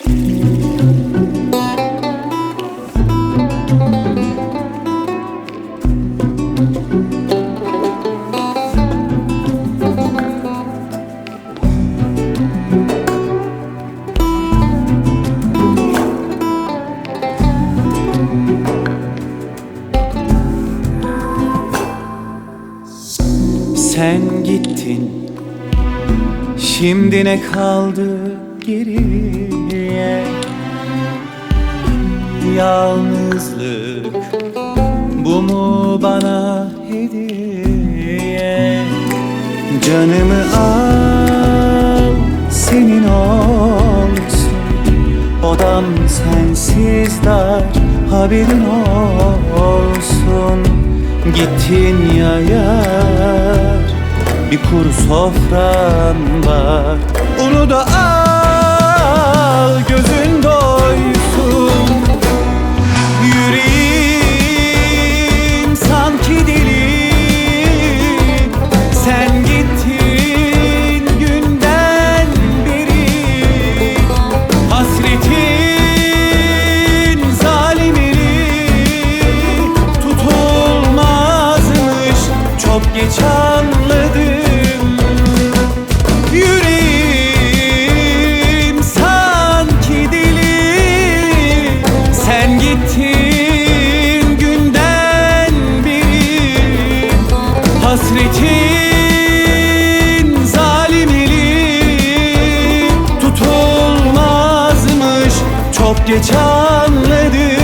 Sen gittin, şimdi ne kaldı geriye? Yalnızlık, bu mu bana hediye? Canımı al, senin olsun. Odam sensiz dar, haberin olsun. Gittin ya yar, bir kuru sofram var. Onu da al, gözün doysun. Yüreğim sanki deli. Sen gittin günden beri. Hasretin zalim eli tutulmazmış, çok geç anladım. Yüreğim sanki deli. Sen gittin günden beri. Hasretin zalim eli tutulmazmış, çok geç anladım.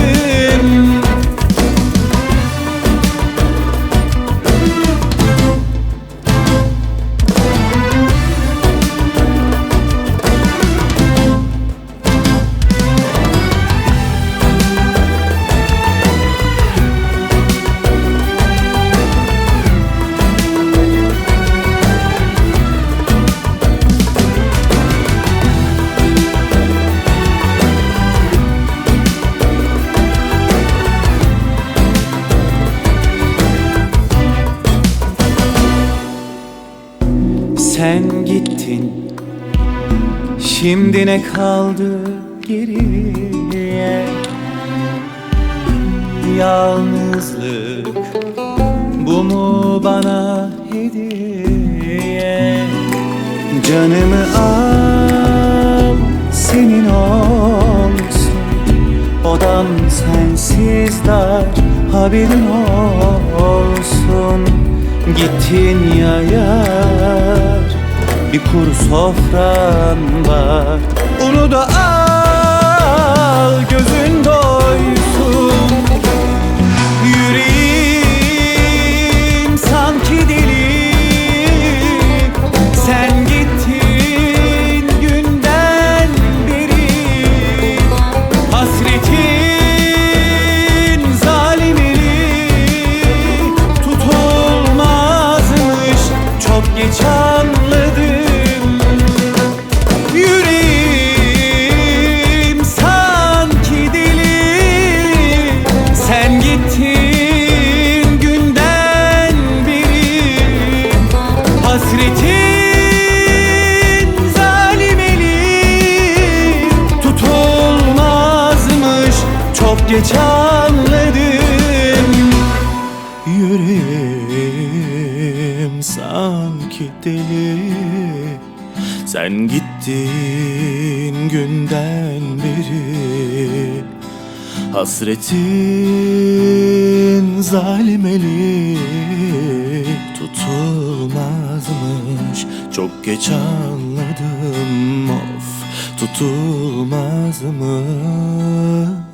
Sen gittin, şimdi ne kaldı geriye? Yalnızlık, bu mu bana hediye? Canımı al, senin olsun. Odam sensiz dar, haberin olsun. Gittin ya yar, bir kuru sofram var. Onu da al, gözün doysun. Yüreğim sanki deli. Sen gittin günden beri. Hasretin zalim eli tutulmazmış, çok geç anladım. Yüreğim sanki deli. Sen gittin günden beri. Hasretin zalim eli tutulmazmış, çok geç anladım. Yüreğim sanki deli. Sen gittin günden beri. Hasretin zalim eli tutulmazmış, çok geç anladım. Of, tutulmazmış.